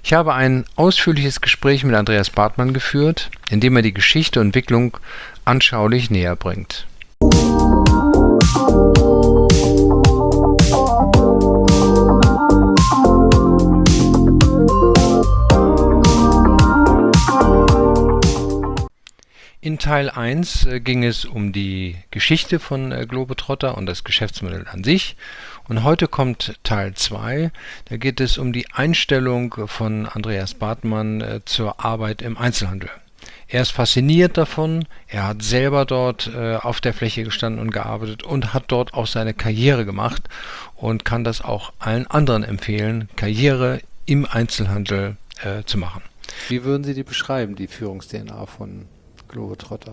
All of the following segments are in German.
Ich habe ein ausführliches Gespräch mit Andreas Bartmann geführt, in dem er die Geschichte und Entwicklung anschaulich näher bringt. In Teil 1 ging es um die Geschichte von Globetrotter und das Geschäftsmodell an sich. Und heute kommt Teil 2, da geht es um die Einstellung von Andreas Bartmann zur Arbeit im Einzelhandel. Er ist fasziniert davon, er hat selber dort auf der Fläche gestanden und gearbeitet und hat dort auch seine Karriere gemacht und kann das auch allen anderen empfehlen, Karriere im Einzelhandel zu machen. Wie würden Sie die beschreiben, die Führungs-DNA von Globetrotter?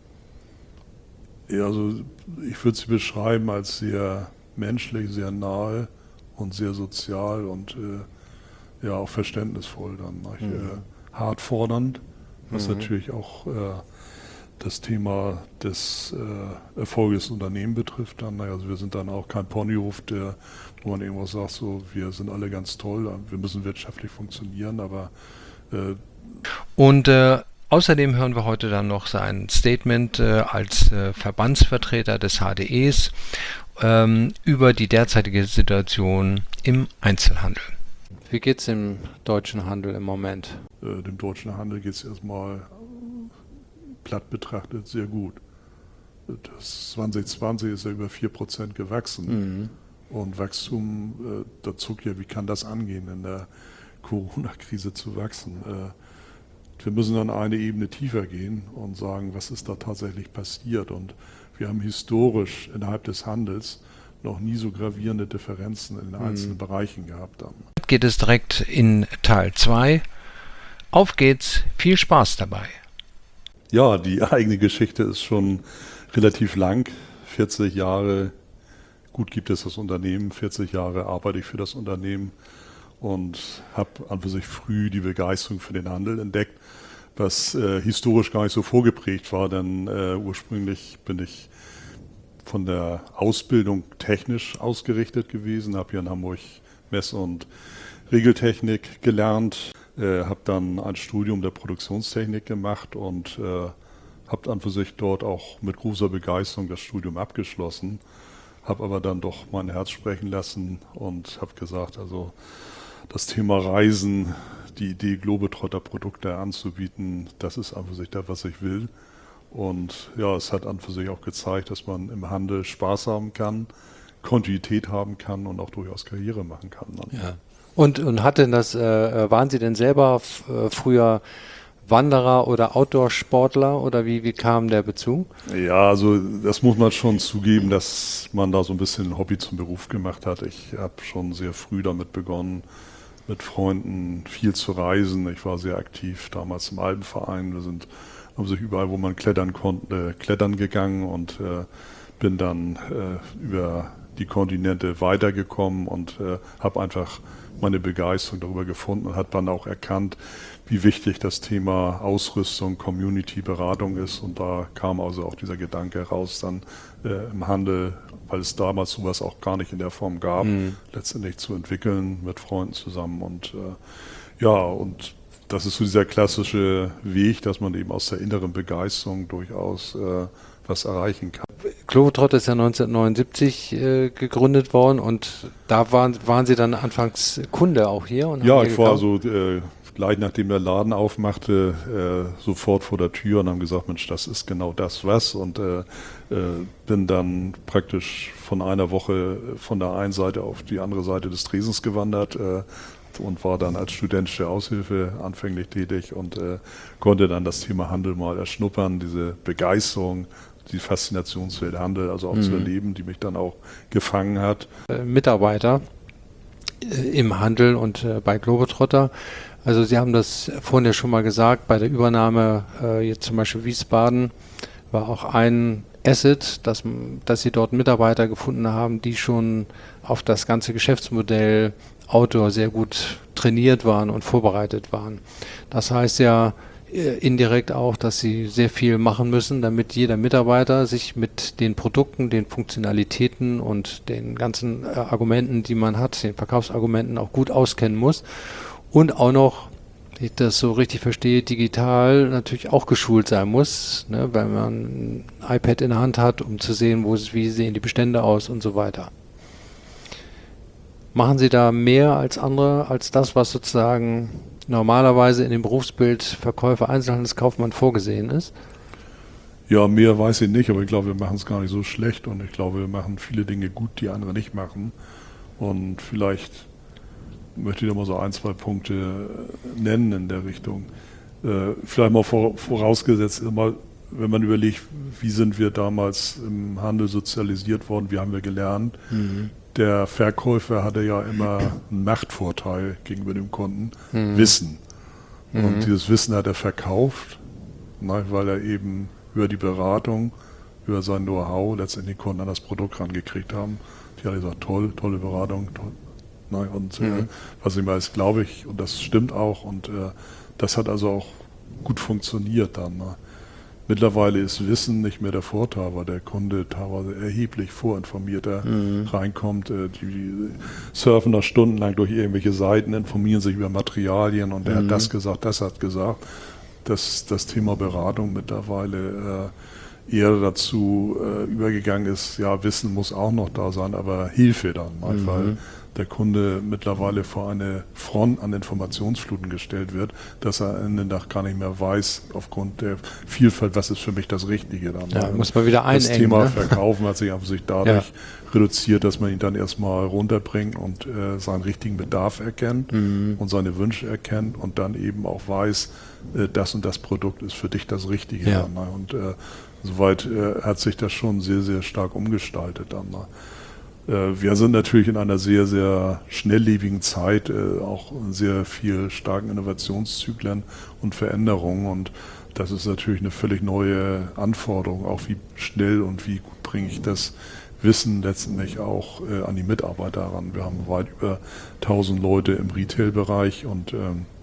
Ja, also ich würde sie beschreiben als sehr menschlich, sehr nahe und sehr sozial und ja auch verständnisvoll dann. Hart fordernd, was natürlich auch das Thema des Erfolges des Unternehmens betrifft. Dann, also wir sind dann auch kein Ponyhof, wo man irgendwas sagt, so wir sind alle ganz toll, wir müssen wirtschaftlich funktionieren, aber außerdem hören wir heute dann noch sein Statement als Verbandsvertreter des HDEs über die derzeitige Situation im Einzelhandel. Wie geht es im deutschen Handel im Moment? Dem deutschen Handel geht es erstmal platt betrachtet sehr gut. Das 2020 ist ja über 4% gewachsen. Und Wachstum, da zuckt ja, wie kann das angehen, in der Corona-Krise zu wachsen? Wir müssen dann eine Ebene tiefer gehen und sagen, was ist da tatsächlich passiert. Und wir haben historisch innerhalb des Handels noch nie so gravierende Differenzen in den einzelnen Bereichen gehabt. Jetzt geht es direkt in Teil 2. Auf geht's, viel Spaß dabei. Ja, die eigene Geschichte ist schon relativ lang. 40 Jahre, gut gibt es das Unternehmen, 40 Jahre arbeite ich für das Unternehmen. Und habe an für sich früh die Begeisterung für den Handel entdeckt, was historisch gar nicht so vorgeprägt war, denn ursprünglich bin ich von der Ausbildung technisch ausgerichtet gewesen, habe hier in Hamburg Mess- und Regeltechnik gelernt, habe dann ein Studium der Produktionstechnik gemacht und habe an für sich dort auch mit großer Begeisterung das Studium abgeschlossen, habe aber dann doch mein Herz sprechen lassen und habe gesagt, also das Thema Reisen, die Idee, Globetrotter-Produkte anzubieten, das ist an für sich das, was ich will. Und ja, es hat an für sich auch gezeigt, dass man im Handel Spaß haben kann, Kontinuität haben kann und auch durchaus Karriere machen kann. Ja. Und hat denn waren Sie denn selber früher Wanderer oder Outdoor-Sportler oder wie kam der Bezug? Ja, also das muss man schon zugeben, dass man da so ein bisschen ein Hobby zum Beruf gemacht hat. Ich habe schon sehr früh damit begonnen, mit Freunden viel zu reisen. Ich war sehr aktiv damals im Alpenverein. Wir sind sich überall, wo man klettern konnte, klettern gegangen und bin dann über die Kontinente weitergekommen und habe einfach meine Begeisterung darüber gefunden und hat dann auch erkannt, wie wichtig das Thema Ausrüstung, Community, Beratung ist. Und da kam also auch dieser Gedanke raus, dann im Handel, weil es damals sowas auch gar nicht in der Form gab, letztendlich zu entwickeln mit Freunden zusammen. Und und das ist so dieser klassische Weg, dass man eben aus der inneren Begeisterung durchaus was erreichen kann. Globetrotter ist ja 1979 gegründet worden und da waren Sie dann anfangs Kunde auch hier? Und ja, ich war so gleich nachdem der Laden aufmachte, sofort vor der Tür und haben gesagt, Mensch, das ist genau das was und bin dann praktisch von einer Woche von der einen Seite auf die andere Seite des Tresens gewandert und war dann als studentische Aushilfe anfänglich tätig und konnte dann das Thema Handel mal erschnuppern, diese Begeisterung, die Faszinationswelt Handel, also auch zu erleben, die mich dann auch gefangen hat. Mitarbeiter im Handel und bei Globetrotter. Also Sie haben das vorhin ja schon mal gesagt, bei der Übernahme jetzt zum Beispiel Wiesbaden war auch ein Asset, dass Sie dort Mitarbeiter gefunden haben, die schon auf das ganze Geschäftsmodell Outdoor sehr gut trainiert waren und vorbereitet waren. Das heißt ja indirekt auch, dass Sie sehr viel machen müssen, damit jeder Mitarbeiter sich mit den Produkten, den Funktionalitäten und den ganzen Argumenten, die man hat, den Verkaufsargumenten auch gut auskennen muss. und auch noch, wenn ich das so richtig verstehe, digital natürlich auch geschult sein muss, ne, wenn man ein iPad in der Hand hat, um zu sehen, wie sehen die Bestände aus und so weiter. Machen Sie da mehr als andere, als das, was sozusagen normalerweise in dem Berufsbild Verkäufer, Einzelhandelskaufmann vorgesehen ist? Ja, mehr weiß ich nicht, aber ich glaube, wir machen es gar nicht so schlecht und ich glaube, wir machen viele Dinge gut, die andere nicht machen. Und vielleicht möchte ich da mal so 1, 2 Punkte nennen in der Richtung. Vielleicht mal vorausgesetzt, wenn man überlegt, wie sind wir damals im Handel sozialisiert worden, wie haben wir gelernt. Der Verkäufer hatte ja immer einen Machtvorteil gegenüber dem Kunden, Wissen. Und dieses Wissen hat er verkauft, weil er eben über die Beratung, über sein Know-how letztendlich Kunden an das Produkt rangekriegt haben. Die haben gesagt, tolle Beratung, toll. Und was ich weiß, glaube ich, und das stimmt auch, und das hat also auch gut funktioniert dann. Mittlerweile ist Wissen nicht mehr der Vorteil, weil der Kunde teilweise erheblich vorinformierter reinkommt. Die surfen da stundenlang durch irgendwelche Seiten, informieren sich über Materialien und der hat das gesagt, das hat gesagt. Dass das Thema Beratung mittlerweile eher dazu übergegangen ist, ja, Wissen muss auch noch da sein, aber Hilfe dann, weil der Kunde mittlerweile vor eine Front an Informationsfluten gestellt wird, dass er am Ende nach gar nicht mehr weiß, aufgrund der Vielfalt, was ist für mich das Richtige dann. Ja, muss man wieder einengen. Das Thema Verkaufen hat sich einfach dadurch reduziert, dass man ihn dann erstmal runterbringt und seinen richtigen Bedarf erkennt und seine Wünsche erkennt und dann eben auch weiß, das und das Produkt ist für dich das Richtige. Ja. Dann, und soweit hat sich das schon sehr, sehr stark umgestaltet dann. Wir sind natürlich in einer sehr, sehr schnelllebigen Zeit, auch sehr viel starken Innovationszyklen und Veränderungen und das ist natürlich eine völlig neue Anforderung, auch wie schnell und wie gut bringe ich das Wissen letztendlich auch an die Mitarbeiter ran. Wir haben weit über 1000 Leute im Retail-Bereich und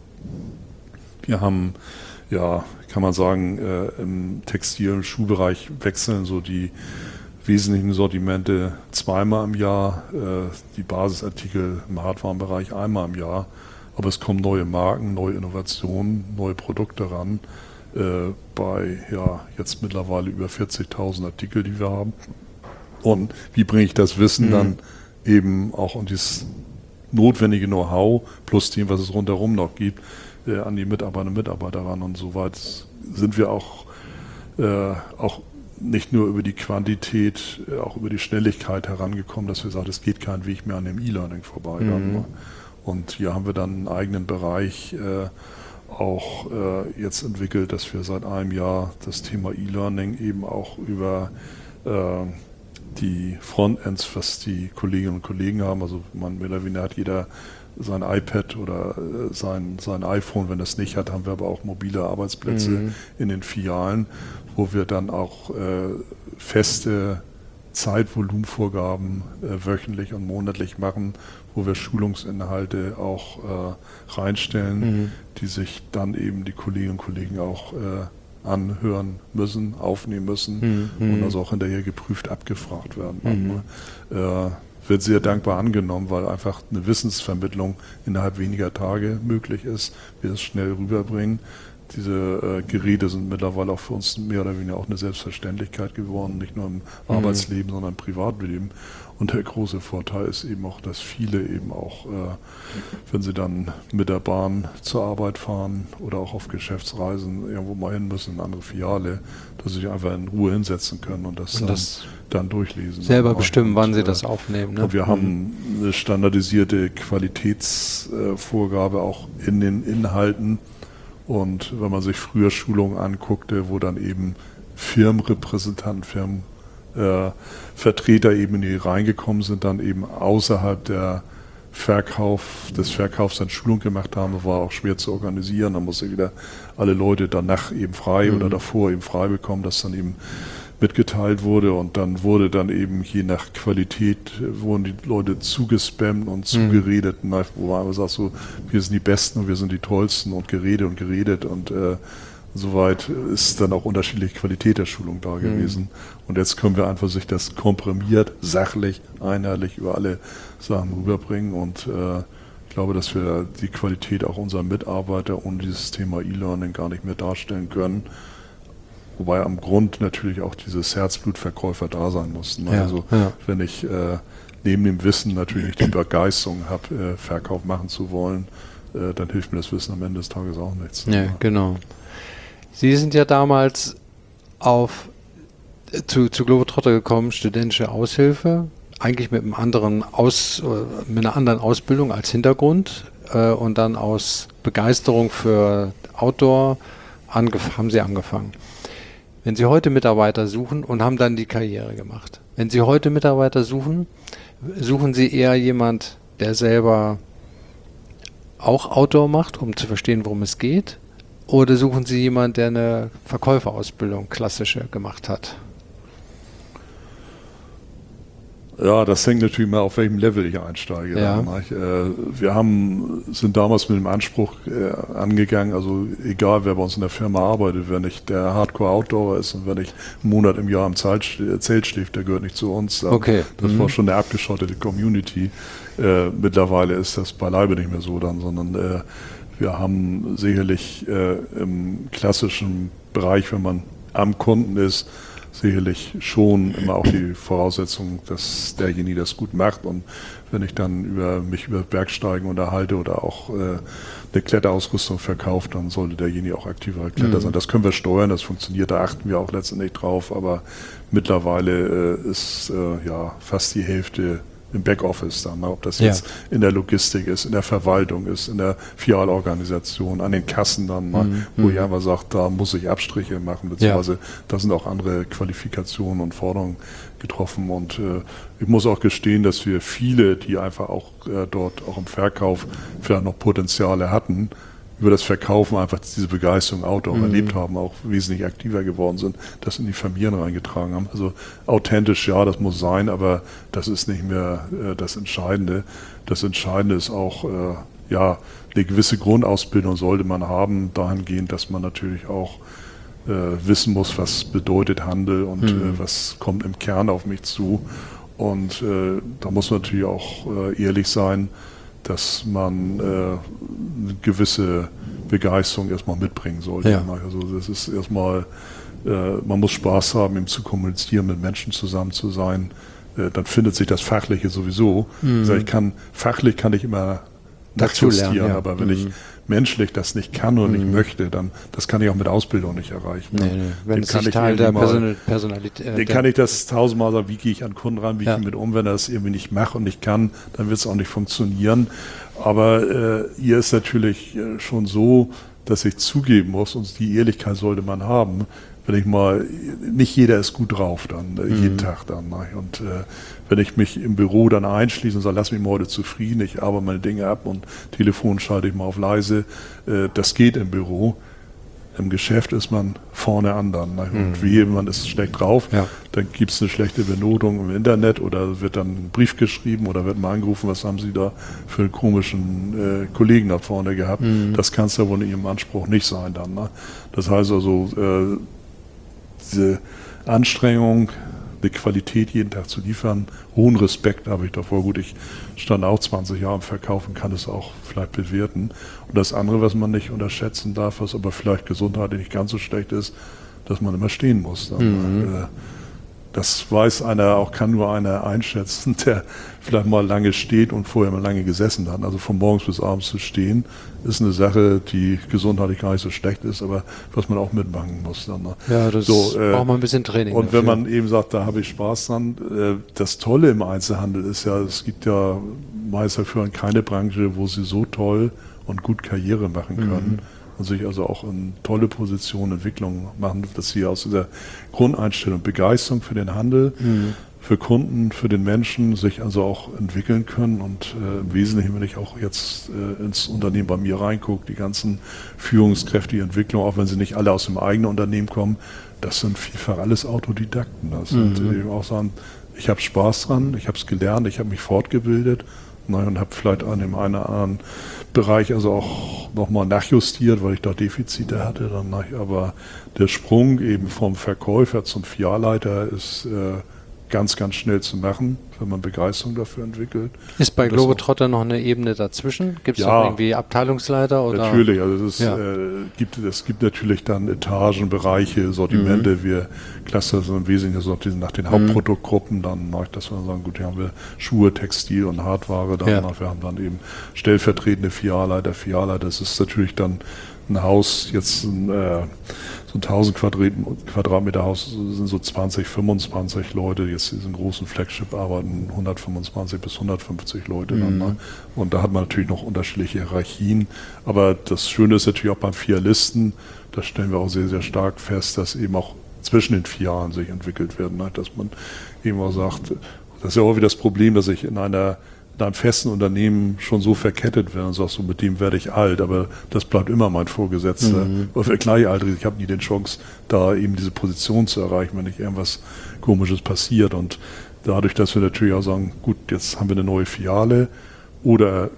wir haben, ja, kann man sagen, im Textil- und Schuhbereich wechseln so die wesentlichen Sortimente zweimal im Jahr, die Basisartikel im Hardwarenbereich einmal im Jahr. Aber es kommen neue Marken, neue Innovationen, neue Produkte ran. Bei jetzt mittlerweile über 40.000 Artikel, die wir haben. Und wie bringe ich das Wissen dann eben auch und dieses notwendige Know-how plus dem, was es rundherum noch gibt, an die Mitarbeiterinnen und Mitarbeiter ran. Und soweit sind wir auch nicht nur über die Quantität, auch über die Schnelligkeit herangekommen, dass wir sagen, es geht kein Weg mehr an dem E-Learning vorbei. Und hier haben wir dann einen eigenen Bereich auch jetzt entwickelt, dass wir seit einem Jahr das Thema E-Learning eben auch über die Frontends, was die Kolleginnen und Kollegen haben, also mehr oder weniger hat jeder sein iPad oder sein iPhone, wenn das nicht hat, haben wir aber auch mobile Arbeitsplätze in den Filialen, wo wir dann auch feste Zeitvolumenvorgaben wöchentlich und monatlich machen, wo wir Schulungsinhalte auch reinstellen, die sich dann eben die Kolleginnen und Kollegen auch anhören müssen, aufnehmen müssen und also auch hinterher geprüft abgefragt werden. Wird sehr dankbar angenommen, weil einfach eine Wissensvermittlung innerhalb weniger Tage möglich ist, wir es schnell rüberbringen. Diese Geräte sind mittlerweile auch für uns mehr oder weniger auch eine Selbstverständlichkeit geworden, nicht nur im Arbeitsleben, sondern im Privatleben. Und der große Vorteil ist eben auch, dass viele eben auch, wenn sie dann mit der Bahn zur Arbeit fahren oder auch auf Geschäftsreisen irgendwo mal hin müssen, in eine andere Filiale, dass sie sich einfach in Ruhe hinsetzen können und das dann durchlesen. Selber bestimmen, wann sie das aufnehmen. Ne? Und wir haben eine standardisierte Qualitätsvorgabe auch in den Inhalten. Und wenn man sich früher Schulungen anguckte, wo dann eben Firmenrepräsentanten, Vertreter eben die reingekommen sind, dann eben außerhalb des Verkaufs dann Schulung gemacht haben, war auch schwer zu organisieren. Da musste wieder alle Leute danach eben frei oder davor eben frei bekommen, dass dann eben mitgeteilt wurde und dann wurde dann eben je nach Qualität wurden die Leute zugespammt und zugeredet, wo man sagt so, wir sind die Besten und wir sind die Tollsten und geredet und soweit ist dann auch unterschiedliche Qualität der Schulung da gewesen. Und jetzt können wir einfach sich das komprimiert, sachlich, einheitlich über alle Sachen rüberbringen und Ich glaube, dass wir die Qualität auch unserer Mitarbeiter ohne dieses Thema E-Learning gar nicht mehr darstellen können. Wobei am Grund natürlich auch dieses Herzblutverkäufer da sein mussten. Ja, Also wenn ich neben dem Wissen natürlich nicht die Begeisterung habe, Verkauf machen zu wollen, dann hilft mir das Wissen am Ende des Tages auch nichts. Ja, genau. Sie sind ja damals zu Globetrotter gekommen, studentische Aushilfe, eigentlich mit einer anderen Ausbildung als Hintergrund und dann aus Begeisterung für Outdoor haben Sie angefangen. Wenn Sie heute Mitarbeiter suchen und haben dann die Karriere gemacht. Wenn Sie heute Mitarbeiter suchen, suchen Sie eher jemand, der selber auch Outdoor macht, um zu verstehen, worum es geht? Oder suchen Sie jemanden, der eine Verkäuferausbildung klassische gemacht hat? Ja, das hängt natürlich mal auf welchem Level ich einsteige. Ja. Wir sind damals mit dem Anspruch angegangen, also egal wer bei uns in der Firma arbeitet, wenn nicht der Hardcore-Outdoorer ist und wenn nicht einen Monat im Jahr im Zelt schläft, der gehört nicht zu uns. Okay. Das war schon eine abgeschottete Community. Mittlerweile ist das beileibe nicht mehr so dann, sondern wir haben sicherlich im klassischen Bereich, wenn man am Kunden ist, sicherlich schon immer auch die Voraussetzung, dass derjenige das gut macht. Und wenn ich dann mich über Bergsteigen unterhalte oder auch eine Kletterausrüstung verkauft, dann sollte derjenige auch aktiver Kletterer sein. Das können wir steuern, das funktioniert, da achten wir auch letztendlich drauf. Aber mittlerweile ist fast die Hälfte im Backoffice dann, ob das jetzt in der Logistik ist, in der Verwaltung ist, in der Filialorganisation, an den Kassen dann, wo ich einfach sage, da muss ich Abstriche machen, beziehungsweise da sind auch andere Qualifikationen und Forderungen getroffen. Und ich muss auch gestehen, dass wir viele, die einfach auch dort auch im Verkauf vielleicht noch Potenziale hatten, über das Verkaufen einfach diese Begeisterung Outdoor erlebt haben, auch wesentlich aktiver geworden sind, das in die Familien reingetragen haben. Also authentisch, ja, das muss sein, aber das ist nicht mehr das Entscheidende. Das Entscheidende ist auch, eine gewisse Grundausbildung sollte man haben, dahingehend, dass man natürlich auch wissen muss, was bedeutet Handel und was kommt im Kern auf mich zu. Und da muss man natürlich auch ehrlich sein, dass man eine gewisse Begeisterung erstmal mitbringen sollte. Ja. Also das ist erstmal, man muss Spaß haben, eben zu kommunizieren, mit Menschen zusammen zu sein. Dann findet sich das Fachliche sowieso. Also fachlich kann ich immer nachjustieren, aber wenn ich menschlich das nicht kann und nicht möchte, dann das kann ich auch mit Ausbildung nicht erreichen. Wenn es nicht Teil der Personalität den kann ich das tausendmal sagen, wie gehe ich an Kunden ran, wie gehe ich mit um, wenn er das irgendwie nicht macht und nicht kann, dann wird es auch nicht funktionieren. Aber hier ist natürlich schon so, dass ich zugeben muss, und die Ehrlichkeit sollte man haben, nicht jeder ist gut drauf dann, jeden Tag dann. Und wenn ich mich im Büro dann einschließe und sage, lass mich mal heute zufrieden, ich arbeite meine Dinge ab und Telefon schalte ich mal auf leise, das geht im Büro. Im Geschäft ist man vorne an dann. Und wie jemand ist schlecht drauf, dann gibt es eine schlechte Benotung im Internet oder wird dann ein Brief geschrieben oder wird mal angerufen, was haben Sie da für einen komischen Kollegen da vorne gehabt. Das kann es ja wohl in Ihrem Anspruch nicht sein dann. Das heißt also, diese Anstrengung, die Qualität jeden Tag zu liefern, hohen Respekt habe ich davor. Gut, ich stand auch 20 Jahre im Verkauf und kann es auch vielleicht bewerten. Und das andere, was man nicht unterschätzen darf, was aber vielleicht gesundheitlich nicht ganz so schlecht ist, dass man immer stehen muss. Das weiß einer, auch kann nur einer einschätzen, der vielleicht mal lange steht und vorher mal lange gesessen hat. Also von morgens bis abends zu stehen, ist eine Sache, die gesundheitlich gar nicht so schlecht ist, aber was man auch mitmachen muss. Dann, ja, das braucht man ein bisschen Training. Und wenn man eben sagt, da habe ich Spaß dran, das Tolle im Einzelhandel ist ja, es gibt ja meist dafür keine Branche, wo sie so toll und gut Karriere machen können. Und sich also auch in tolle Positionen, Entwicklung machen, dass sie aus dieser Grundeinstellung Begeisterung für den Handel, für Kunden, für den Menschen sich also auch entwickeln können. Und im Wesentlichen, wenn ich auch jetzt ins Unternehmen bei mir reingucke, die ganzen Führungskräfte, die Entwicklung, auch wenn sie nicht alle aus dem eigenen Unternehmen kommen, das sind vielfach alles Autodidakten. Das sind eben auch sagen, ich habe Spaß dran, ich habe es gelernt, ich habe mich fortgebildet und habe vielleicht an dem einen oder anderen Bereich also auch nochmal nachjustiert, weil ich da Defizite hatte. Aber der Sprung eben vom Verkäufer zum Filialleiter ist ganz, ganz schnell zu machen, wenn man Begeisterung dafür entwickelt. Ist bei Globetrotter noch eine Ebene dazwischen? Gibt es noch irgendwie Abteilungsleiter? Oder? Natürlich, also es gibt natürlich dann Etagen, Bereiche, Sortimente. Wir clustern so im Wesentlichen nach den Hauptproduktgruppen. Dann mache ich das, wenn wir sagen, gut, hier haben wir Schuhe, Textil und Hardware. Wir haben dann eben stellvertretende Filialleiter. Das ist natürlich dann ein Haus, jetzt so ein 1000 Quadratmeter Haus sind so 20, 25 Leute. Jetzt in diesem großen Flagship arbeiten 125 bis 150 Leute dann. Ne? Und da hat man natürlich noch unterschiedliche Hierarchien. Aber das Schöne ist natürlich auch beim Filialisten, da stellen wir auch sehr, sehr stark fest, dass eben auch zwischen den Filialen sich entwickelt werden. Ne? Dass man eben auch sagt, das ist ja auch wieder das Problem, dass ich in einem festen Unternehmen schon so verkettet werden und sagst so, mit dem werde ich alt, aber das bleibt immer mein Vorgesetzter. Weil wir gleichaltrig, ich habe nie die Chance, da eben diese Position zu erreichen, wenn nicht irgendwas Komisches passiert. Und dadurch, dass wir natürlich auch sagen, gut, jetzt haben wir eine neue Filiale oder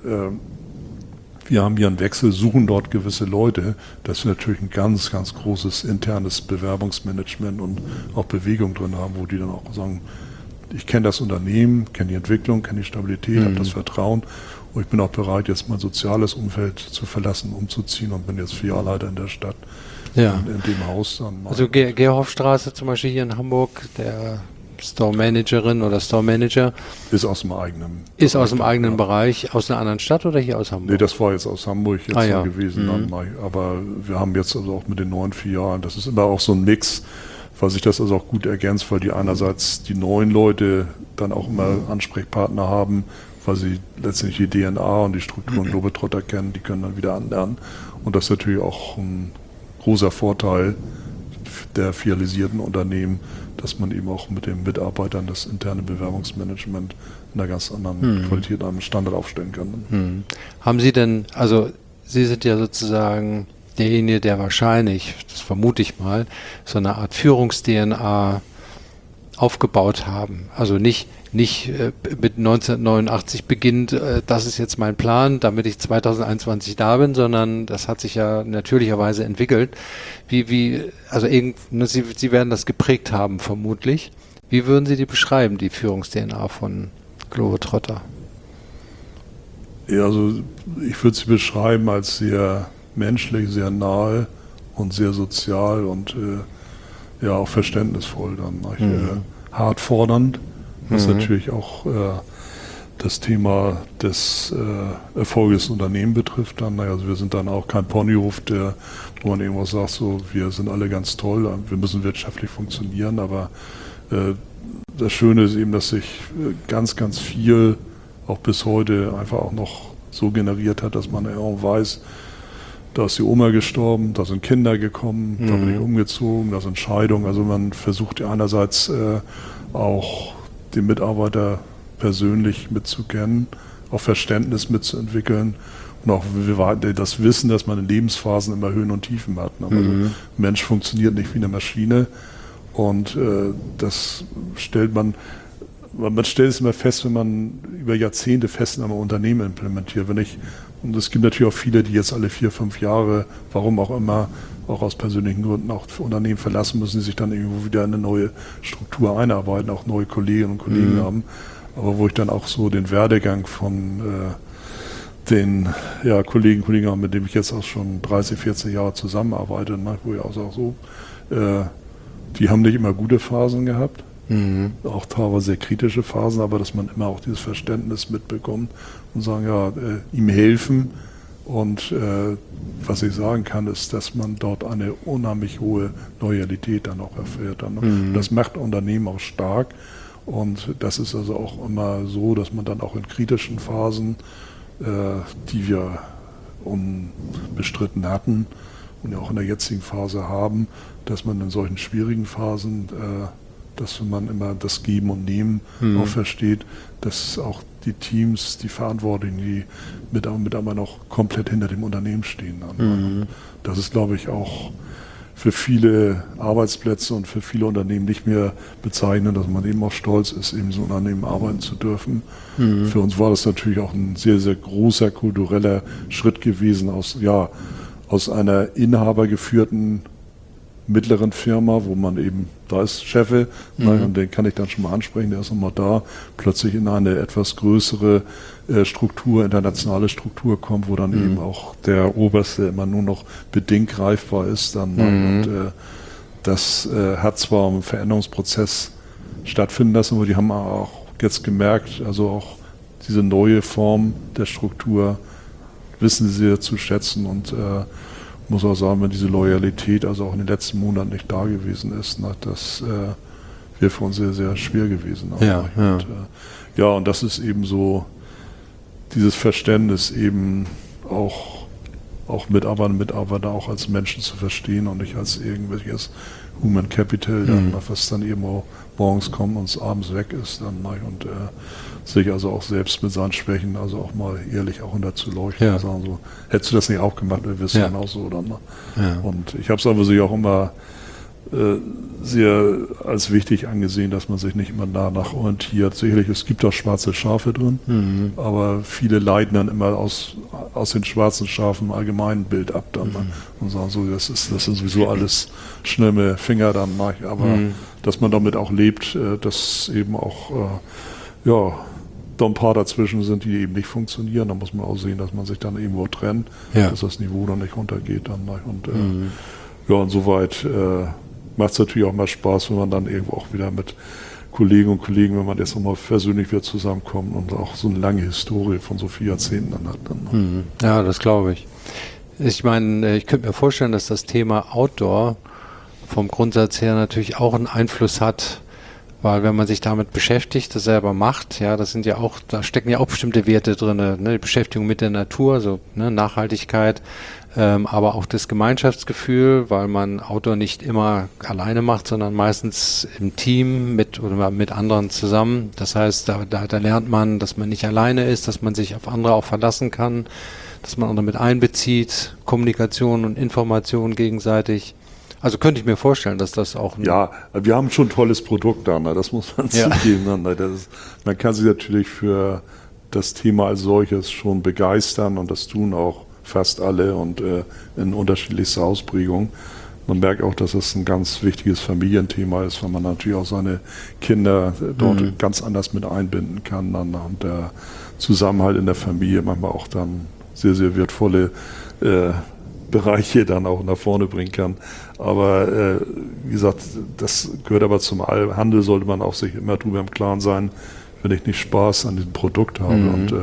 wir haben hier einen Wechsel, suchen dort gewisse Leute, dass wir natürlich ein ganz, ganz großes internes Bewerbungsmanagement und auch Bewegung drin haben, wo die dann auch sagen, ich kenne das Unternehmen, kenne die Entwicklung, kenne die Stabilität, habe das Vertrauen und ich bin auch bereit, jetzt mein soziales Umfeld zu verlassen, umzuziehen und bin jetzt Filialleiter in der Stadt, in dem Haus. Dann also Gerhofstraße zum Beispiel hier in Hamburg, der Store Managerin oder Store Manager ist aus dem eigenen Bereich, aus einer anderen Stadt oder hier aus Hamburg? Nee, das war jetzt aus Hamburg gewesen. Aber wir haben jetzt also auch mit den neuen Filialen, das ist immer auch so ein Mix, weil sich das also auch gut ergänzt, weil die einerseits die neuen Leute dann auch immer Ansprechpartner haben, weil sie letztendlich die DNA und die Strukturen Globetrotter kennen, die können dann wieder anlernen. Und das ist natürlich auch ein großer Vorteil der filialisierten Unternehmen, dass man eben auch mit den Mitarbeitern das interne Bewerbungsmanagement in einer ganz anderen Qualität, einem Standard aufstellen kann. Haben Sie denn, also Sie sind ja sozusagen derjenige, der wahrscheinlich, das vermute ich mal, so eine Art Führungs-DNA aufgebaut haben. Also nicht mit 1989 beginnt, das ist jetzt mein Plan, damit ich 2021 da bin, sondern das hat sich ja natürlicherweise entwickelt. Sie werden das geprägt haben, vermutlich. Wie würden Sie die beschreiben, die Führungs-DNA von Globetrotter? Ja, also ich würde sie beschreiben als sehr menschlich, sehr nahe und sehr sozial und auch verständnisvoll dann. Hart fordernd, was natürlich auch das Thema des Erfolges des Unternehmens betrifft. Dann, also wir sind dann auch kein Ponyhof, wo man irgendwas sagt, so wir sind alle ganz toll, wir müssen wirtschaftlich funktionieren, aber das Schöne ist eben, dass sich ganz, ganz viel auch bis heute einfach auch noch so generiert hat, dass man ja auch weiß, da ist die Oma gestorben, da sind Kinder gekommen, da bin ich umgezogen, da sind Scheidungen. Also man versucht ja einerseits auch den Mitarbeiter persönlich mitzukennen, auch Verständnis mitzuentwickeln und auch das Wissen, dass man in Lebensphasen immer Höhen und Tiefen hat. Also ein Mensch funktioniert nicht wie eine Maschine und das stellt man stellt es immer fest, wenn man über Jahrzehnte fest in einem Unternehmen implementiert. Und es gibt natürlich auch viele, die jetzt alle 4, 5 Jahre, warum auch immer, auch aus persönlichen Gründen auch Unternehmen verlassen müssen, die sich dann irgendwo wieder in eine neue Struktur einarbeiten, auch neue Kolleginnen und Kollegen haben. Aber wo ich dann auch so den Werdegang von den Kollegen habe, mit denen ich jetzt auch schon 30, 40 Jahre zusammenarbeite, wo ich auch sage, so, die haben nicht immer gute Phasen gehabt. Auch teilweise sehr kritische Phasen, aber dass man immer auch dieses Verständnis mitbekommt und sagen, ihm helfen. Und was ich sagen kann, ist, dass man dort eine unheimlich hohe Loyalität dann auch erfährt. Das macht Unternehmen auch stark. Und das ist also auch immer so, dass man dann auch in kritischen Phasen, die wir unbestritten hatten und ja auch in der jetzigen Phase haben, dass man in solchen schwierigen Phasen dass man immer das Geben und Nehmen auch versteht, dass auch die Teams, die Verantwortlichen, die Mitarbeiter noch komplett hinter dem Unternehmen stehen. Das ist, glaube ich, auch für viele Arbeitsplätze und für viele Unternehmen nicht mehr bezeichnend, dass man eben auch stolz ist, eben so ein Unternehmen arbeiten zu dürfen. Für uns war das natürlich auch ein sehr, sehr großer kultureller Schritt gewesen, aus einer inhabergeführten mittleren Firma, wo man eben, da ist Cheffe, und den kann ich dann schon mal ansprechen, der ist nochmal da, plötzlich in eine etwas größere Struktur, internationale Struktur kommt, wo dann eben auch der Oberste immer nur noch bedingt greifbar ist. Dann, und das hat zwar einen Veränderungsprozess stattfinden lassen, aber die haben auch jetzt gemerkt, also auch diese neue Form der Struktur wissen sie sehr zu schätzen und muss auch sagen, wenn diese Loyalität also auch in den letzten Monaten nicht da gewesen ist, das wäre für uns sehr, sehr schwer gewesen. Und das ist eben so dieses Verständnis eben auch Mitarbeiterinnen und Mitarbeiter auch als Menschen zu verstehen und nicht als irgendwelches Human Capital, dann, was dann eben auch morgens kommt und abends weg ist dann, und sich also auch selbst mit seinen Schwächen also auch mal ehrlich auch dazu leuchten und sagen so, hättest du das nicht auch gemacht, wir wissen dann auch so dann. Und ich habe es aber sich auch immer sehr als wichtig angesehen, dass man sich nicht immer danach orientiert. Sicherlich, es gibt auch schwarze Schafe drin, aber viele leiten dann immer aus den schwarzen Schafen ein allgemeinen Bild ab dann und sagen so, das sind sowieso alles schlimme Finger dann, aber dass man damit auch lebt, dass eben auch da ein paar dazwischen sind, die eben nicht funktionieren. Da muss man auch sehen, dass man sich dann irgendwo trennt, dass das Niveau dann nicht runtergeht dann. Und insoweit macht es natürlich auch mal Spaß, wenn man dann irgendwo auch wieder mit Kolleginnen und Kollegen, wenn man jetzt nochmal persönlich wieder zusammenkommt und auch so eine lange Historie von so 4 Jahrzehnten dann hat. Dann. Ja, das glaube ich. Ich meine, ich könnte mir vorstellen, dass das Thema Outdoor vom Grundsatz her natürlich auch einen Einfluss hat, weil wenn man sich damit beschäftigt, das selber macht, das sind ja auch, da stecken ja auch bestimmte Werte drin, ne? Die Beschäftigung mit der Natur, so Nachhaltigkeit, aber auch das Gemeinschaftsgefühl, weil man Outdoor nicht immer alleine macht, sondern meistens im Team mit anderen zusammen. Das heißt, da lernt man, dass man nicht alleine ist, dass man sich auf andere auch verlassen kann, dass man andere mit einbezieht, Kommunikation und Information gegenseitig. Also könnte ich mir vorstellen, dass das auch... Ja, wir haben schon ein tolles Produkt da, das muss man zugeben. Man kann sich natürlich für das Thema als solches schon begeistern und das tun auch fast alle und in unterschiedlichster Ausprägung. Man merkt auch, dass es ein ganz wichtiges Familienthema ist, weil man natürlich auch seine Kinder dort ganz anders mit einbinden kann und der Zusammenhalt in der Familie manchmal auch dann sehr, sehr wertvolle Bereiche dann auch nach vorne bringen kann. Aber wie gesagt, das gehört aber zum Handel, sollte man auch sich immer drüber im Klaren sein, wenn ich nicht Spaß an diesem Produkt habe. Und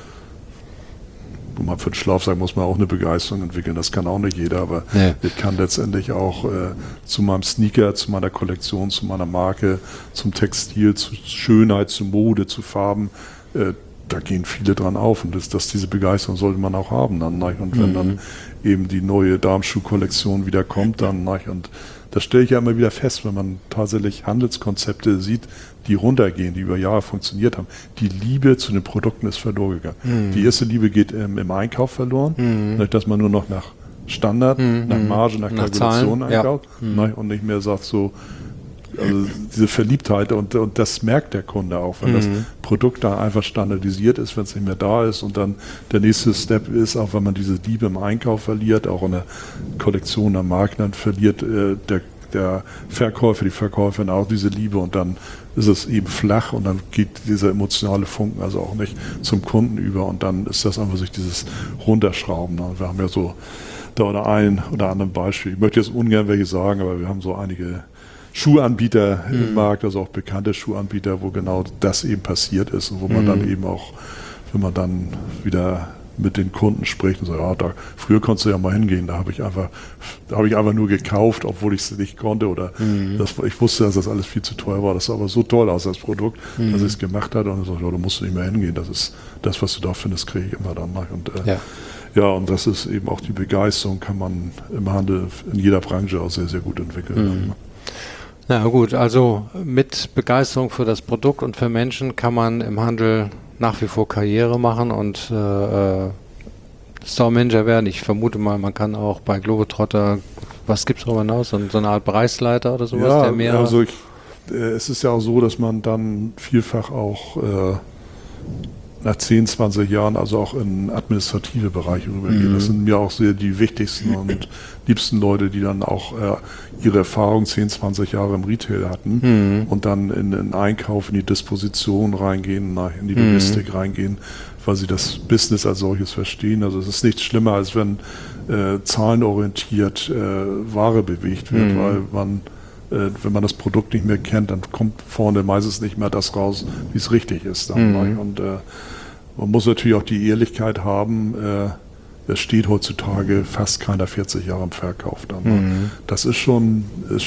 für den Schlafsack muss man auch eine Begeisterung entwickeln, das kann auch nicht jeder, aber ich kann letztendlich auch zu meinem Sneaker, zu meiner Kollektion, zu meiner Marke, zum Textil, zu Schönheit, zu Mode, zu Farben, da gehen viele dran auf und diese Begeisterung sollte man auch haben dann. Und wenn dann eben die neue Darmschuhkollektion wieder kommt, dann und das stelle ich ja immer wieder fest, wenn man tatsächlich Handelskonzepte sieht, die runtergehen, die über Jahre funktioniert haben. Die Liebe zu den Produkten ist verloren gegangen. Die erste Liebe geht im Einkauf verloren, dass man nur noch nach Standard, nach Marge, nach Kalkulation einkauft und nicht mehr sagt so, also diese Verliebtheit und das merkt der Kunde auch, wenn das Produkt da einfach standardisiert ist, wenn es nicht mehr da ist und dann der nächste Step ist, auch wenn man diese Liebe im Einkauf verliert, auch in der Kollektion am Markt, dann verliert der Verkäufer, die Verkäuferin auch diese Liebe und dann ist es eben flach und dann geht dieser emotionale Funken also auch nicht zum Kunden über und dann ist das einfach sich dieses Runterschrauben. Wir haben ja so da oder ein oder anderen Beispiel, ich möchte jetzt ungern welche sagen, aber wir haben so einige Schuhanbieter im Markt, also auch bekannte Schuhanbieter, wo genau das eben passiert ist und wo man dann eben auch, wenn man dann wieder mit den Kunden spricht und sagt, früher konntest du ja mal hingehen, da habe ich einfach nur gekauft, obwohl ich es nicht konnte oder ich wusste, dass das alles viel zu teuer war, das sah aber so toll aus, das Produkt, dass ich es gemacht hatte und ich sage, da musst du nicht mehr hingehen, das ist das, was du da findest, kriege ich immer dann mal und und das ist eben auch die Begeisterung, kann man im Handel in jeder Branche auch sehr, sehr gut entwickeln. Na gut, also mit Begeisterung für das Produkt und für Menschen kann man im Handel nach wie vor Karriere machen und Store Manager werden. Ich vermute mal, man kann auch bei Globetrotter, was gibt es darüber hinaus, so eine Art Bereichsleiter oder sowas? Ja, der also es ist ja auch so, dass man dann vielfach auch nach 10, 20 Jahren also auch in administrative Bereiche rübergehe. Das sind mir auch sehr die wichtigsten und liebsten Leute, die dann auch ihre Erfahrung 10, 20 Jahre im Retail hatten und dann in den Einkauf, in die Disposition reingehen, in die Logistik reingehen, weil sie das Business als solches verstehen. Also es ist nichts schlimmer, als wenn zahlenorientiert Ware bewegt wird, weil man wenn man das Produkt nicht mehr kennt, dann kommt vorne meistens nicht mehr das raus, wie es richtig ist. Dann, und man muss natürlich auch die Ehrlichkeit haben, es steht heutzutage fast keiner 40 Jahre im Verkauf. Dann, das ist schon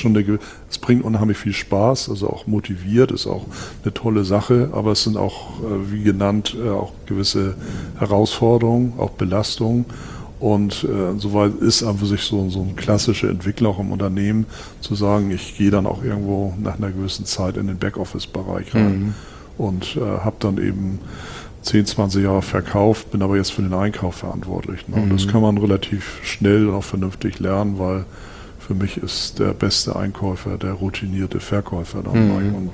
es bringt unheimlich viel Spaß, also auch motiviert, ist auch eine tolle Sache, aber es sind auch, wie genannt, auch gewisse Herausforderungen, auch Belastungen. Und soweit ist an sich so eine klassische Entwicklung auch im Unternehmen, zu sagen, ich gehe dann auch irgendwo nach einer gewissen Zeit in den Backoffice-Bereich rein und habe dann eben 10, 20 Jahre verkauft, bin aber jetzt für den Einkauf verantwortlich. Ne? Und das kann man relativ schnell und auch vernünftig lernen, weil für mich ist der beste Einkäufer der routinierte Verkäufer dann. Und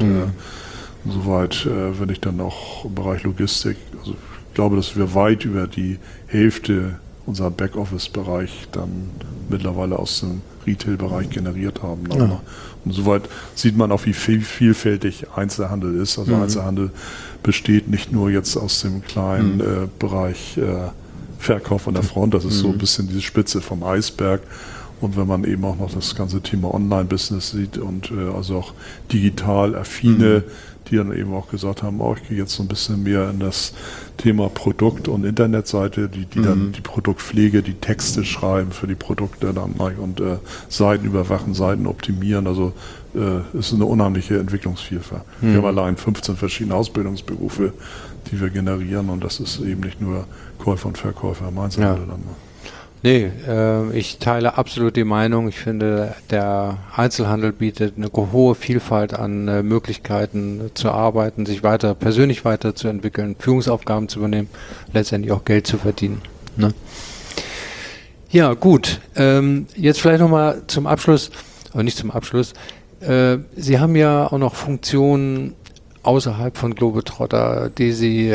soweit, wenn ich dann auch im Bereich Logistik, also ich glaube, dass wir weit über die Hälfte unser Backoffice-Bereich dann mittlerweile aus dem Retail-Bereich generiert haben. Ja. Und soweit sieht man auch, wie vielfältig Einzelhandel ist. Also Einzelhandel besteht nicht nur jetzt aus dem kleinen Bereich Verkauf an der Front, das ist so ein bisschen diese Spitze vom Eisberg. Und wenn man eben auch noch das ganze Thema Online-Business sieht und also auch digital affine, die dann eben auch gesagt haben, ich gehe jetzt so ein bisschen mehr in das Thema Produkt- und Internetseite, die dann die Produktpflege, die Texte schreiben für die Produkte dann und Seiten überwachen, Seiten optimieren. Also ist eine unheimliche Entwicklungsvielfalt. Wir haben allein 15 verschiedene Ausbildungsberufe, die wir generieren, und das ist eben nicht nur Käufer und Verkäufer im Einzelhandel. Ja. Nee, ich teile absolut die Meinung. Ich finde, der Einzelhandel bietet eine hohe Vielfalt an Möglichkeiten zu arbeiten, sich persönlich weiterzuentwickeln, Führungsaufgaben zu übernehmen, letztendlich auch Geld zu verdienen. Ne? Ja, gut. Jetzt vielleicht nochmal zum Abschluss, aber nicht zum Abschluss. Sie haben ja auch noch Funktionen außerhalb von Globetrotter, die Sie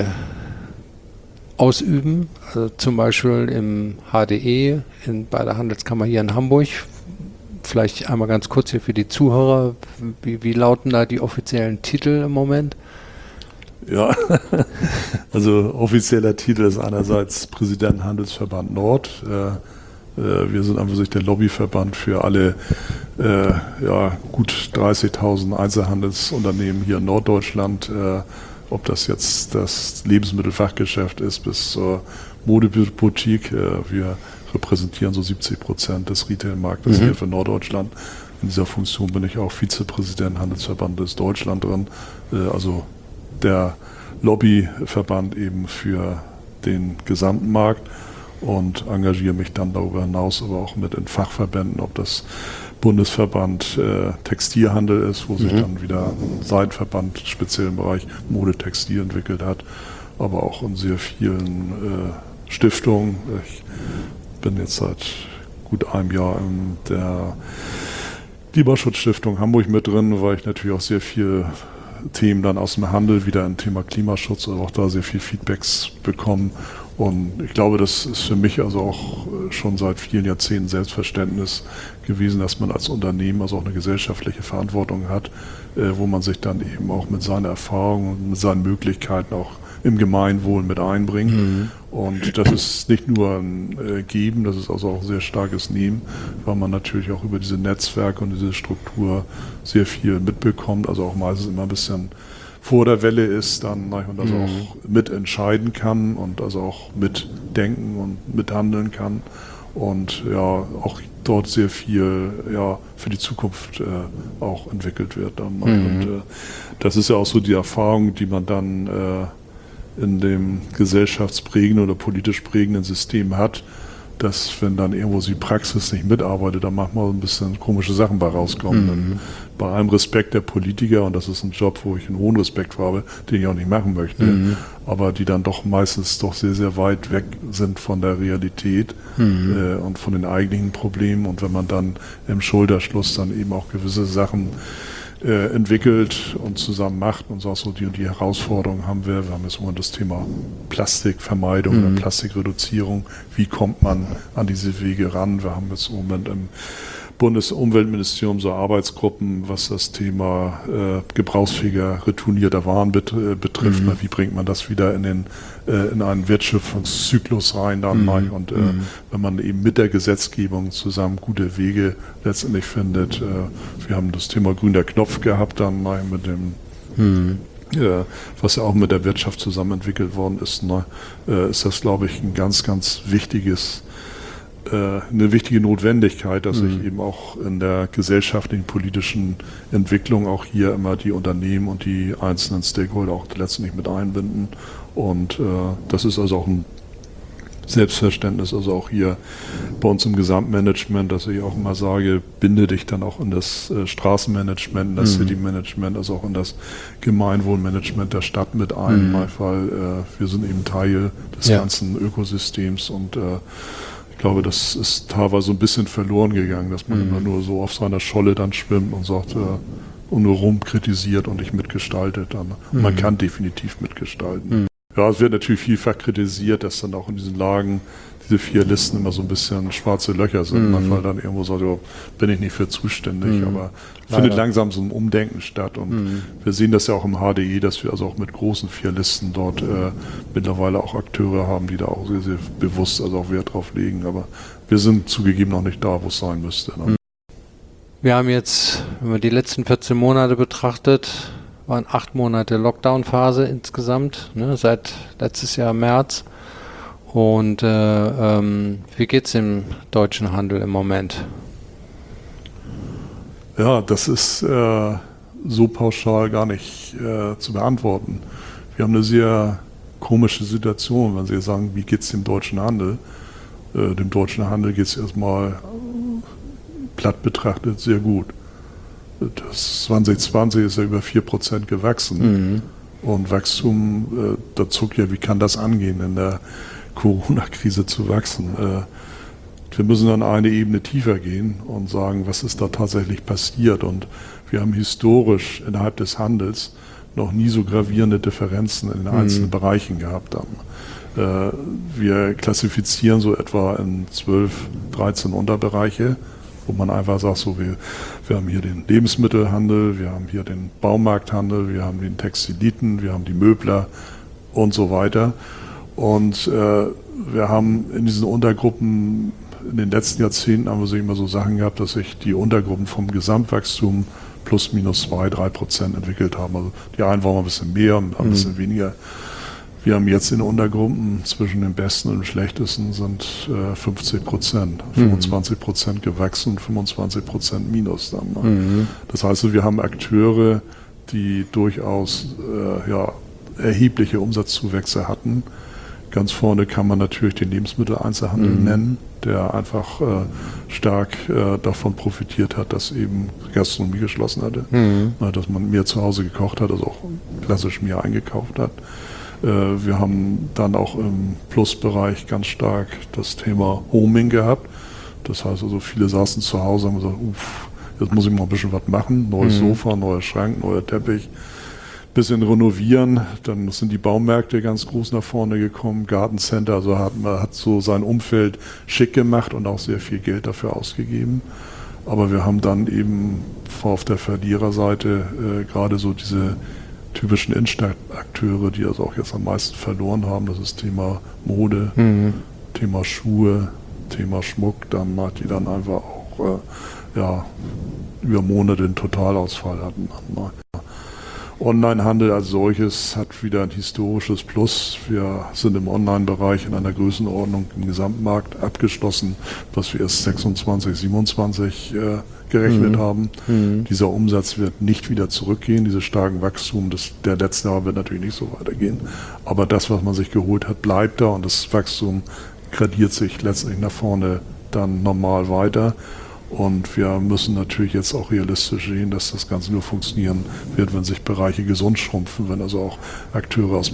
ausüben, also zum Beispiel im HDE, bei der Handelskammer hier in Hamburg. Vielleicht einmal ganz kurz hier für die Zuhörer, wie lauten da die offiziellen Titel im Moment? Ja, also offizieller Titel ist einerseits Präsident Handelsverband Nord. Wir sind an sich der Lobbyverband für alle gut 30.000 Einzelhandelsunternehmen hier in Norddeutschland, ob das jetzt das Lebensmittelfachgeschäft ist bis zur Modeboutique. Wir repräsentieren so 70% des Retailmarktes hier für Norddeutschland. In dieser Funktion bin ich auch Vizepräsident Handelsverbandes Deutschland drin, also der Lobbyverband eben für den gesamten Markt, und engagiere mich dann darüber hinaus aber auch mit in Fachverbänden, ob das Bundesverband Textilhandel ist, wo sich dann wieder ein Seitenverband speziell im Bereich Mode, Textil entwickelt hat, aber auch in sehr vielen Stiftungen. Ich bin jetzt seit gut einem Jahr in der Klimaschutzstiftung Hamburg mit drin, weil ich natürlich auch sehr viel Themen dann aus dem Handel wieder im Thema Klimaschutz, aber auch da sehr viel Feedbacks bekommen. Und ich glaube, das ist für mich also auch schon seit vielen Jahrzehnten Selbstverständnis gewesen, dass man als Unternehmen also auch eine gesellschaftliche Verantwortung hat, wo man sich dann eben auch mit seiner Erfahrung und mit seinen Möglichkeiten auch im Gemeinwohl mit einbringt. Und das ist nicht nur ein Geben, das ist also auch ein sehr starkes Nehmen, weil man natürlich auch über diese Netzwerke und diese Struktur sehr viel mitbekommt, also auch meistens immer ein bisschen vor der Welle ist dann und also auch mitentscheiden kann und also auch mitdenken und mithandeln kann und ja auch dort sehr viel für die Zukunft auch entwickelt wird. Und das ist ja auch so die Erfahrung, die man dann in dem gesellschaftsprägenden oder politisch prägenden System hat, dass wenn dann irgendwo die Praxis nicht mitarbeitet, dann manchmal ein bisschen komische Sachen bei rauskommen. Bei allem Respekt der Politiker, und das ist ein Job, wo ich einen hohen Respekt vor habe, den ich auch nicht machen möchte, aber die dann doch meistens doch sehr, sehr weit weg sind von der Realität und von den eigentlichen Problemen. Und wenn man dann im Schulterschluss dann eben auch gewisse Sachen entwickelt und zusammen macht und sagt so, die und die Herausforderungen haben wir. Wir haben jetzt immer das Thema Plastikvermeidung, Plastikreduzierung. Wie kommt man an diese Wege ran? Wir haben jetzt im Moment im Bundesumweltministerium so Arbeitsgruppen, was das Thema gebrauchsfähiger, retournierter Waren betrifft. Wie bringt man das wieder in einen Wertschöpfungszyklus rein? Und wenn man eben mit der Gesetzgebung zusammen gute Wege letztendlich findet. Wir haben das Thema grüner Knopf gehabt, dann mit dem was ja auch mit der Wirtschaft zusammen entwickelt worden ist, ist das, glaube ich, ein ganz, ganz wichtiges eine wichtige Notwendigkeit, dass sich eben auch in der gesellschaftlichen, politischen Entwicklung auch hier immer die Unternehmen und die einzelnen Stakeholder auch letztendlich mit einbinden. Und das ist also auch ein Selbstverständnis, also auch hier bei uns im Gesamtmanagement, dass ich auch immer sage, binde dich dann auch in das Straßenmanagement, in das Citymanagement, also auch in das Gemeinwohlmanagement der Stadt mit ein, weil wir sind eben Teil des ganzen Ökosystems und ich glaube, das ist teilweise so ein bisschen verloren gegangen, dass man immer nur so auf seiner Scholle dann schwimmt und sagt, und nur rumkritisiert und nicht mitgestaltet. Und man kann definitiv mitgestalten. Ja, es wird natürlich vielfach kritisiert, dass dann auch in diesen Lagen diese 4 Listen immer so ein bisschen schwarze Löcher sind. Manchmal dann irgendwo sagt, oh, bin ich nicht für zuständig, aber findet langsam so ein Umdenken statt. Und wir sehen das ja auch im HDE, dass wir also auch mit großen 4 Listen dort mittlerweile auch Akteure haben, die da auch sehr, sehr bewusst also auch Wert drauf legen. Aber wir sind zugegeben noch nicht da, wo es sein müsste. Ne? Wir haben jetzt, wenn man die letzten 14 Monate betrachtet, waren 8 Monate Lockdown-Phase insgesamt, ne, seit letztes Jahr März. Und wie geht es im deutschen Handel im Moment? Ja, das ist so pauschal gar nicht zu beantworten. Wir haben eine sehr komische Situation, wenn Sie sagen, wie geht es dem deutschen Handel? Dem deutschen Handel geht es erstmal platt betrachtet sehr gut. Das 2020 ist ja über 4% gewachsen. Und Wachstum, da zuckt ja, wie kann das angehen, in der Corona-Krise zu wachsen? Wir müssen dann eine Ebene tiefer gehen und sagen, was ist da tatsächlich passiert? Und wir haben historisch innerhalb des Handels noch nie so gravierende Differenzen in den einzelnen Bereichen gehabt haben. Wir klassifizieren so etwa in 12, 13 Unterbereiche, wo man einfach sagt, so wir haben hier den Lebensmittelhandel, wir haben hier den Baumarkthandel, wir haben den Textiliten, wir haben die Möbler und so weiter. Und wir haben in diesen Untergruppen in den letzten Jahrzehnten haben wir so immer so Sachen gehabt, dass sich die Untergruppen vom Gesamtwachstum plus minus 2-3% entwickelt haben. Also die einen waren ein bisschen mehr, ein bisschen weniger. Wir haben jetzt in Untergruppen zwischen dem Besten und dem Schlechtesten sind 50%, 25% gewachsen und 25% minus dann. Das heißt, wir haben Akteure, die durchaus erhebliche Umsatzzuwächse hatten. Ganz vorne kann man natürlich den Lebensmitteleinzelhandel nennen, der einfach stark davon profitiert hat, dass eben Gastronomie geschlossen hatte, dass man mehr zu Hause gekocht hat, also auch klassisch mehr eingekauft hat. Wir haben dann auch im Plusbereich ganz stark das Thema Homing gehabt. Das heißt also, viele saßen zu Hause und haben gesagt, jetzt muss ich mal ein bisschen was machen. Neues Sofa, neuer Schrank, neuer Teppich. Bisschen renovieren. Dann sind die Baumärkte ganz groß nach vorne gekommen. Gartencenter, also hat so sein Umfeld schick gemacht und auch sehr viel Geld dafür ausgegeben. Aber wir haben dann eben auf der Verliererseite gerade so diese typischen Innenstadtakteure, die also auch jetzt am meisten verloren haben. Das ist Thema Mode, Thema Schuhe, Thema Schmuck, die dann einfach auch über Monate einen Totalausfall hatten. Onlinehandel als solches hat wieder ein historisches Plus. Wir sind im Online-Bereich in einer Größenordnung im Gesamtmarkt abgeschlossen, was wir erst 26, 27 gerechnet haben. Dieser Umsatz wird nicht wieder zurückgehen. Dieses starken Wachstum der letzten Jahre wird natürlich nicht so weitergehen. Aber das, was man sich geholt hat, bleibt da und das Wachstum gradiert sich letztendlich nach vorne dann normal weiter. Und wir müssen natürlich jetzt auch realistisch sehen, dass das Ganze nur funktionieren wird, wenn sich Bereiche gesund schrumpfen, wenn also auch Akteure aus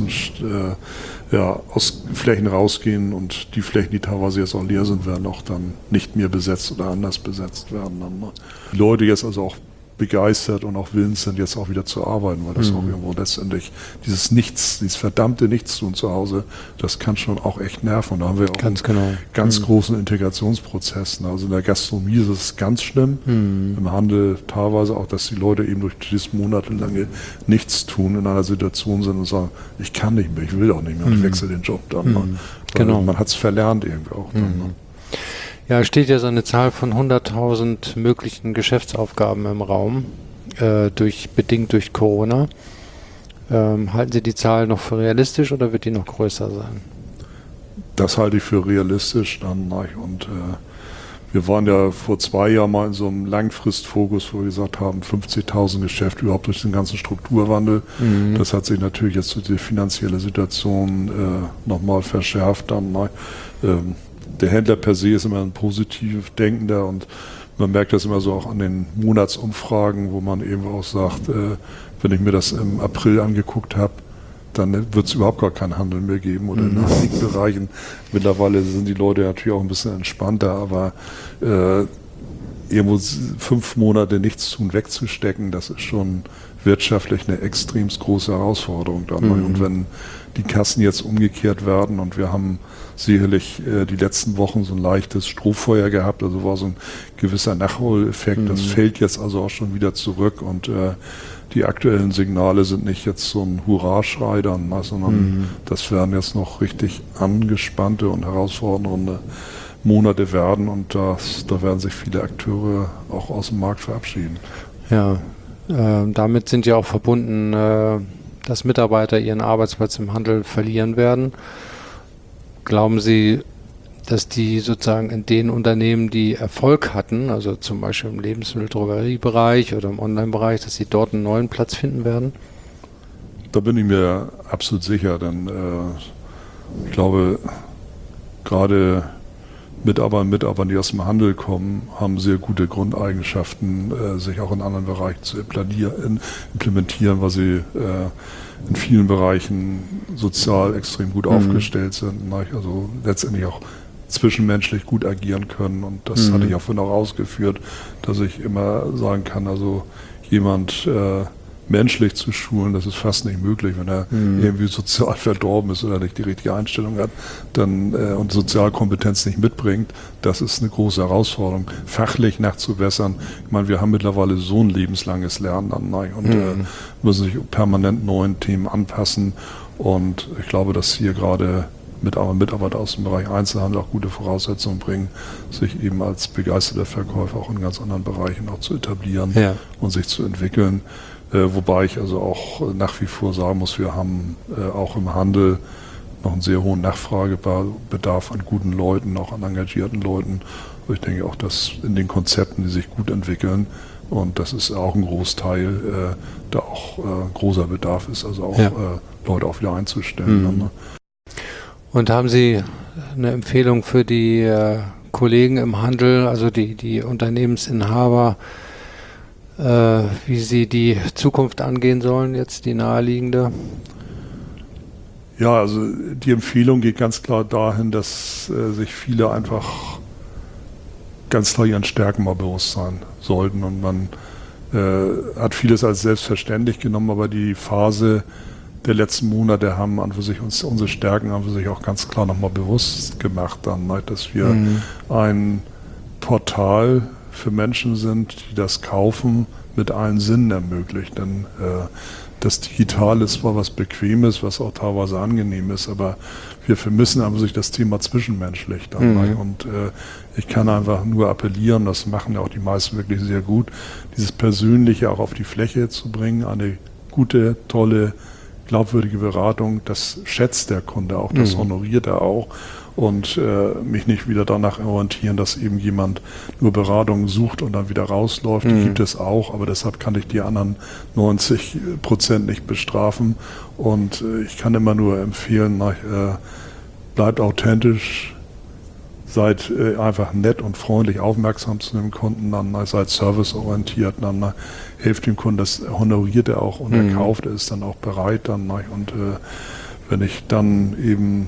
Flächen rausgehen und die Flächen, die teilweise jetzt auch leer sind, werden auch dann nicht mehr besetzt oder anders besetzt werden. Die Leute jetzt also auch begeistert und auch willens sind, jetzt auch wieder zu arbeiten, weil das auch irgendwo letztendlich dieses Nichts, dieses verdammte Nichtstun zu Hause, das kann schon auch echt nerven. Und da haben wir auch ganz großen Integrationsprozess. Also in der Gastronomie ist es ganz schlimm, im Handel teilweise auch, dass die Leute eben durch dieses monatelange Nichtstun in einer Situation sind und sagen, ich kann nicht mehr, ich will auch nicht mehr und ich wechsle den Job dann. Man hat es verlernt irgendwie auch dann. Ja, es steht ja so eine Zahl von 100.000 möglichen Geschäftsaufgaben im Raum, bedingt durch Corona. Halten Sie die Zahl noch für realistisch oder wird die noch größer sein? Das halte ich für realistisch dann. Und wir waren ja vor 2 Jahren mal in so einem Langfristfokus, wo wir gesagt haben, 50.000 Geschäfte überhaupt durch den ganzen Strukturwandel. Das hat sich natürlich jetzt durch die finanzielle Situation nochmal verschärft dann. Der Händler per se ist immer ein positiv Denkender und man merkt das immer so auch an den Monatsumfragen, wo man eben auch sagt, wenn ich mir das im April angeguckt habe, dann wird es überhaupt gar keinen Handel mehr geben oder in einigen Bereichen. Mittlerweile sind die Leute natürlich auch ein bisschen entspannter, aber irgendwo 5 Monate nichts tun wegzustecken, das ist schon wirtschaftlich eine extrem große Herausforderung dann. Und wenn die Kassen jetzt umgekehrt werden und wir haben sicherlich die letzten Wochen so ein leichtes Strohfeuer gehabt, also war so ein gewisser Nachholeffekt, das fällt jetzt also auch schon wieder zurück und die aktuellen Signale sind nicht jetzt so ein Hurraschrei dann, sondern das werden jetzt noch richtig angespannte und herausfordernde Monate werden und da werden sich viele Akteure auch aus dem Markt verabschieden. Ja, damit sind ja auch verbunden, dass Mitarbeiter ihren Arbeitsplatz im Handel verlieren werden. Glauben Sie, dass die sozusagen in den Unternehmen, die Erfolg hatten, also zum Beispiel im Lebensmittel-Drogeriebereich oder im Online-Bereich, dass sie dort einen neuen Platz finden werden? Da bin ich mir absolut sicher, denn ich glaube, gerade Mitarbeiter, die aus dem Handel kommen, haben sehr gute Grundeigenschaften, sich auch in anderen Bereichen zu implementieren, weil sie in vielen Bereichen sozial extrem gut aufgestellt sind, also letztendlich auch zwischenmenschlich gut agieren können. Und das hatte ich auch vorhin auch ausgeführt, dass ich immer sagen kann, also jemand menschlich zu schulen, das ist fast nicht möglich, wenn er irgendwie sozial verdorben ist oder nicht die richtige Einstellung hat dann und Sozialkompetenz nicht mitbringt. Das ist eine große Herausforderung, fachlich nachzubessern. Ich meine, wir haben mittlerweile so ein lebenslanges Lernen und müssen sich permanent neuen Themen anpassen. Und ich glaube, dass hier gerade Mitarbeiter aus dem Bereich Einzelhandel auch gute Voraussetzungen bringen, sich eben als begeisterter Verkäufer auch in ganz anderen Bereichen auch zu etablieren und sich zu entwickeln. Wobei ich also auch nach wie vor sagen muss, wir haben auch im Handel noch einen sehr hohen Nachfragebedarf an guten Leuten, auch an engagierten Leuten. Und ich denke auch, dass in den Konzepten, die sich gut entwickeln, und das ist auch ein Großteil, da auch großer Bedarf ist, also auch Leute auch wieder einzustellen. Und haben Sie eine Empfehlung für die Kollegen im Handel, also die Unternehmensinhaber, wie sie die Zukunft angehen sollen, jetzt die naheliegende? Ja, also die Empfehlung geht ganz klar dahin, dass sich viele einfach ganz klar ihren Stärken mal bewusst sein sollten. Und man hat vieles als selbstverständlich genommen, aber die Phase der letzten Monate haben an für sich unsere Stärken an für sich auch ganz klar nochmal bewusst gemacht, dann, dass wir ein Portal für Menschen sind, die das Kaufen mit allen Sinnen ermöglicht. Denn das Digitale ist zwar was Bequemes, was auch teilweise angenehm ist, aber wir vermissen aber sich das Thema zwischenmenschlich dann. Und ich kann einfach nur appellieren, das machen ja auch die meisten wirklich sehr gut, dieses Persönliche auch auf die Fläche zu bringen, eine gute, tolle, glaubwürdige Beratung, das schätzt der Kunde auch, das honoriert er auch. Und mich nicht wieder danach orientieren, dass eben jemand nur Beratung sucht und dann wieder rausläuft. Die gibt es auch, aber deshalb kann ich die anderen 90% nicht bestrafen. Und ich kann immer nur empfehlen, bleibt authentisch, seid einfach nett und freundlich, aufmerksam zu dem Kunden, dann seid serviceorientiert, dann helft dem Kunden, das honoriert er auch und er kauft, er ist dann auch bereit. Und wenn ich dann eben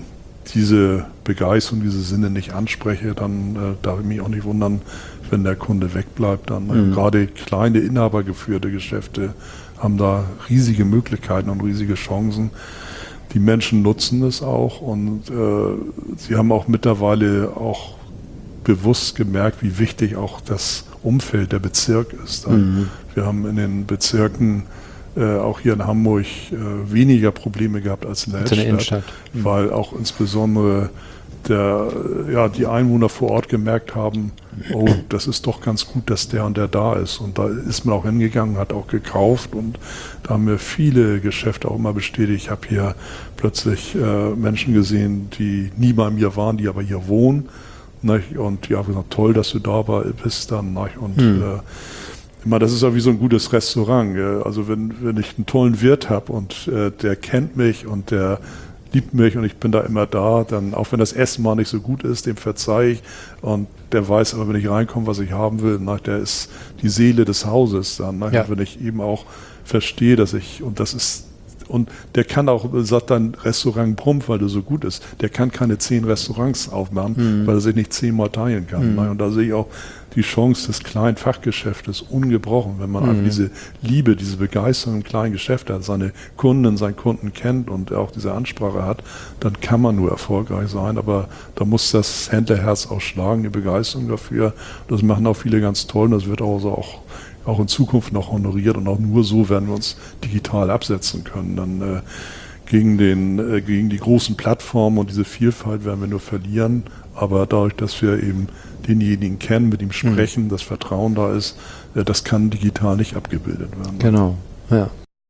diese Begeisterung, diese Sinne nicht anspreche, dann darf ich mich auch nicht wundern, wenn der Kunde wegbleibt. Dann gerade kleine inhabergeführte Geschäfte haben da riesige Möglichkeiten und riesige Chancen. Die Menschen nutzen es auch und sie haben auch mittlerweile auch bewusst gemerkt, wie wichtig auch das Umfeld, der Bezirk ist. Wir haben in den Bezirken auch hier in Hamburg weniger Probleme gehabt als in der Innenstadt, weil auch insbesondere die Einwohner vor Ort gemerkt haben, oh, das ist doch ganz gut, dass der und der da ist. Und da ist man auch hingegangen, hat auch gekauft und da haben mir viele Geschäfte auch immer bestätigt. Ich habe hier plötzlich Menschen gesehen, die nie bei mir waren, die aber hier wohnen. Nicht? Und ja, gesagt, toll, dass du da bist dann. Nicht? Und das ist ja wie so ein gutes Restaurant. Also wenn ich einen tollen Wirt habe und der kennt mich und der liebt mich und ich bin da immer da, dann auch wenn das Essen mal nicht so gut ist, dem verzeihe ich und der weiß aber, wenn ich reinkomme, was ich haben will, der ist die Seele des Hauses dann. Ja. Wenn ich eben auch verstehe, und der kann auch, sagt dann Restaurant Brump, weil der so gut ist, der kann keine 10 Restaurants aufmachen, weil er sich nicht 10-mal teilen kann. Und da sehe ich auch die Chance des kleinen Fachgeschäftes ungebrochen, wenn man einfach diese Liebe, diese Begeisterung im kleinen Geschäft hat, seine Kunden, seinen Kunden kennt und auch diese Ansprache hat, dann kann man nur erfolgreich sein, aber da muss das Händlerherz auch schlagen, die Begeisterung dafür. Das machen auch viele ganz toll und das wird auch in Zukunft noch honoriert und auch nur so werden wir uns digital absetzen können. Dann gegen die großen Plattformen und diese Vielfalt werden wir nur verlieren, aber dadurch, dass wir eben denjenigen kennen, mit ihm sprechen, das Vertrauen da ist, das kann digital nicht abgebildet werden. Genau, ja.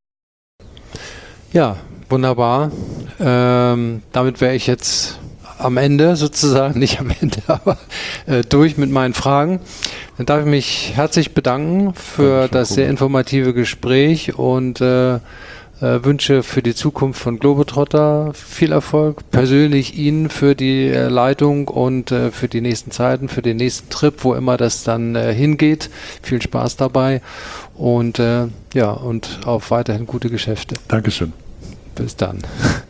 Ja, wunderbar. Damit wäre ich jetzt am Ende sozusagen, nicht am Ende, aber durch mit meinen Fragen. Dann darf ich mich herzlich bedanken für das sehr informative Gespräch und wünsche für die Zukunft von Globetrotter viel Erfolg. Persönlich Ihnen für die Leitung und für die nächsten Zeiten, für den nächsten Trip, wo immer das dann hingeht. Viel Spaß dabei und und auf weiterhin gute Geschäfte. Dankeschön. Bis dann.